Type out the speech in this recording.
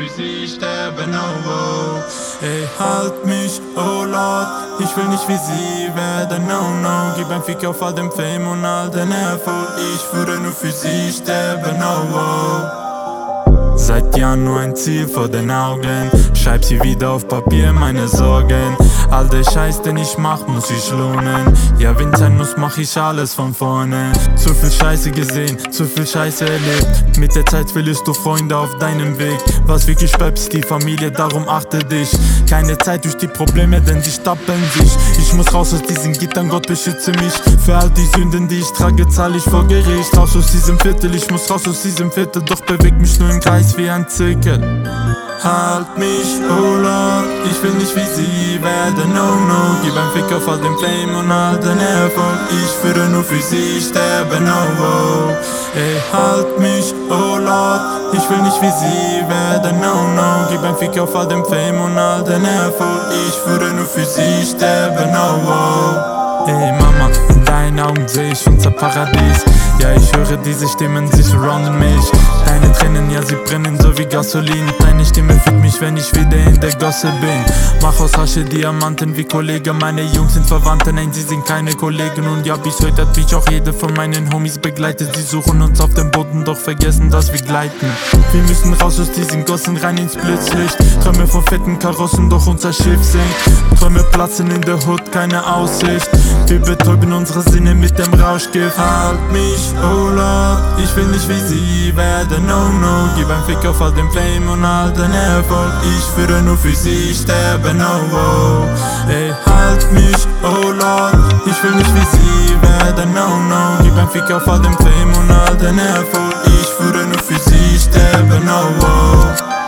für sie sterben, oh oh. Ey, halt mich, oh Lord, ich will nicht wie sie werden, no no. Gib ein Fick auf all den Fame und all den Erfolg, ich würde nur für sie sterben, oh oh. Seit Jahren nur ein Ziel vor den Augen, schreib sie wieder auf Papier, meine Sorgen. All der Scheiß, den ich mach, muss sich lohnen. Ja, wenn sein muss, mach ich alles von vorne. Zu viel Scheiße gesehen, zu viel Scheiße erlebt. Mit der Zeit verlierst du Freunde auf deinem Weg. Was wirklich bleibt, ist die Familie, darum achte dich. Keine Zeit durch die Probleme, denn sie stapeln sich. Ich muss raus aus diesen Gittern, Gott beschütze mich. Für all die Sünden, die ich trage, zahl ich vor Gericht. Raus aus diesem Viertel, ich muss raus aus diesem Viertel. Doch bewegt mich nur im Kreis wie ein Zirkel. Halt mich, oh Lord, ich will nicht wie sie werden, no no. Gib ein Fick auf all den Fame und all den Erfolg, ich würde nur für sie sterben, oh oh. Ey, halt mich, oh Lord, ich will nicht wie sie werden, no no. Gib ein Fick auf all den Fame und all den Erfolg, ich würde nur für sie sterben, oh oh. Ey Mama, in deinen Augen seh ich unser Paradies. Ja, ich höre diese Stimmen, sie surrounden mich. Deine Tränen, ja, sie brennen so wie Gasolin. Deine Stimme fühlt mich, wenn ich wieder in der Gosse bin. Mach aus Asche Diamanten wie Kollege. Meine Jungs sind Verwandte, nein, sie sind keine Kollegen. Und ja, bis heute hat mich auch jede von meinen Homies begleitet. Sie suchen uns auf dem Boden, doch vergessen, dass wir gleiten. Wir müssen raus aus diesen Gossen, rein ins Blitzlicht. Träume von fetten Karossen, doch unser Schiff sinkt. Träume platzen in der Hood, keine Aussicht. Wir betäuben unsere Sinne mit dem Rauschgift. Halt mich, oh Lord, ich will nicht wie sie werden, no no. Gib ein Fick auf all den Fame und all den Erfolg, ich würde nur für sie sterben, oh oh. Ey, halt mich, oh Lord, ich will nicht wie sie werden, no no. Gib ein Fick auf all den Fame und all den Erfolg, ich würde nur für sie sterben, oh oh.